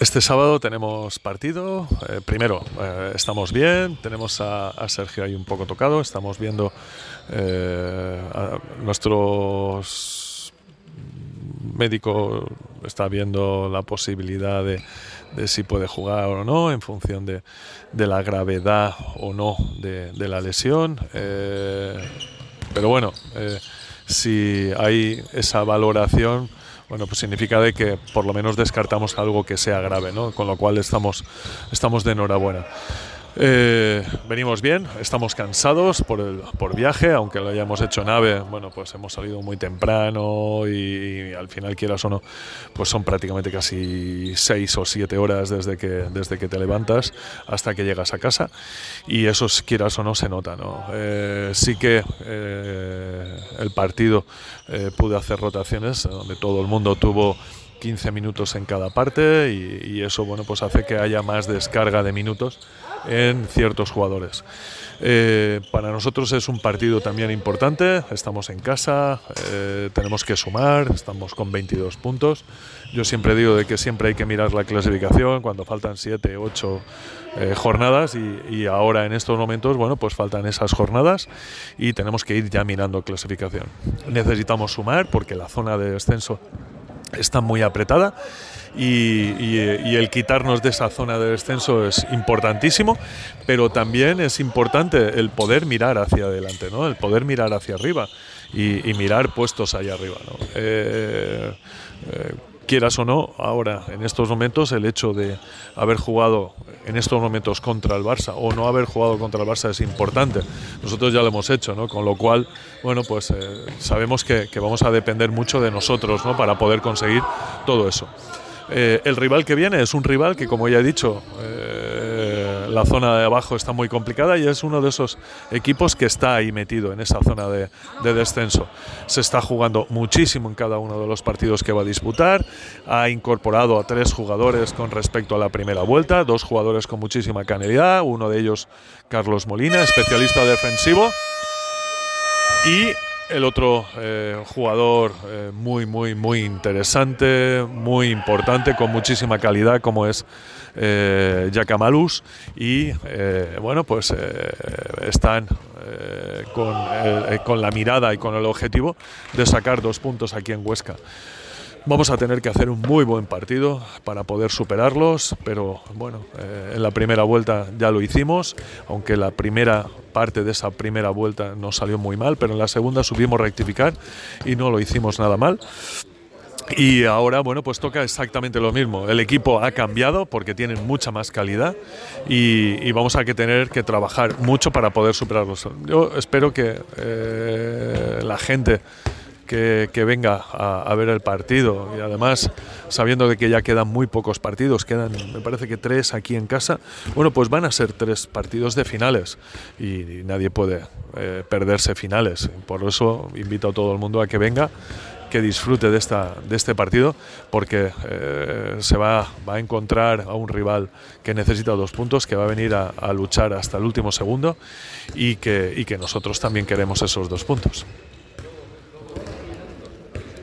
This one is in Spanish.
Este sábado tenemos partido. Primero, estamos bien. Tenemos a Sergio ahí un poco tocado. Estamos viendo a nuestros médicos. Está viendo la posibilidad de si puede jugar o no en función de la gravedad o no de la lesión. Pero bueno, si hay esa valoración, bueno, pues significa de que por lo menos descartamos algo que sea grave, ¿no? Con lo cual estamos de enhorabuena. Venimos bien, estamos cansados por viaje, aunque lo hayamos hecho en AVE. Bueno, pues hemos salido muy temprano y al final, quieras o no, pues son prácticamente casi 6 o 7 horas desde que te levantas hasta que llegas a casa, y eso, quieras o no, se nota, ¿no? Sí que el partido pude hacer rotaciones donde todo el mundo tuvo 15 minutos en cada parte, y eso, bueno, pues hace que haya más descarga de minutos en ciertos jugadores. Para nosotros es un partido también importante. Estamos en casa, tenemos que sumar, estamos con 22 puntos. Yo siempre digo de que siempre hay que mirar la clasificación cuando faltan 7, 8 jornadas, y ahora en estos momentos, bueno, pues faltan esas jornadas y tenemos que ir ya mirando clasificación. Necesitamos sumar porque la zona de descenso está muy apretada, y el quitarnos de esa zona de descenso es importantísimo, pero también es importante el poder mirar hacia adelante, ¿no? El poder mirar hacia arriba y mirar puestos allá arriba, ¿no? Quieras o no, ahora, en estos momentos, el hecho de haber jugado en estos momentos contra el Barça o no haber jugado contra el Barça es importante. Nosotros ya lo hemos hecho, ¿no? Con lo cual, bueno, pues sabemos que vamos a depender mucho de nosotros, ¿no? Para poder conseguir todo eso. El rival que viene es un rival que, como ya he dicho, la zona de abajo está muy complicada, y es uno de esos equipos que está ahí metido en esa zona de descenso. Se está jugando muchísimo en cada uno de los partidos que va a disputar. Ha incorporado a 3 jugadores con respecto a la primera vuelta, 2 jugadores con muchísima calidad, uno de ellos Carlos Molina, especialista defensivo, y el otro jugador muy interesante, muy importante, con muchísima calidad, como es Giacamalus, y bueno, pues están con la mirada y con el objetivo de sacar 2 puntos aquí en Huesca. Vamos a tener que hacer un muy buen partido para poder superarlos, pero bueno, en la primera vuelta ya lo hicimos, aunque la primera parte de esa primera vuelta nos salió muy mal, pero en la segunda supimos rectificar y no lo hicimos nada mal. Y ahora, bueno, pues toca exactamente lo mismo. El equipo ha cambiado porque tienen mucha más calidad, y vamos a tener que trabajar mucho para poder superarlos. Yo espero que la gente que venga a ver el partido, y además sabiendo de que ya quedan muy pocos partidos, quedan, me parece que 3 aquí en casa, bueno, pues van a ser 3 partidos de finales, y nadie puede perderse finales. Por eso invito a todo el mundo a que venga, que disfrute de este partido, porque se va a encontrar a un rival que necesita 2 puntos, que va a venir a luchar hasta el último segundo, y que nosotros también queremos esos 2 puntos.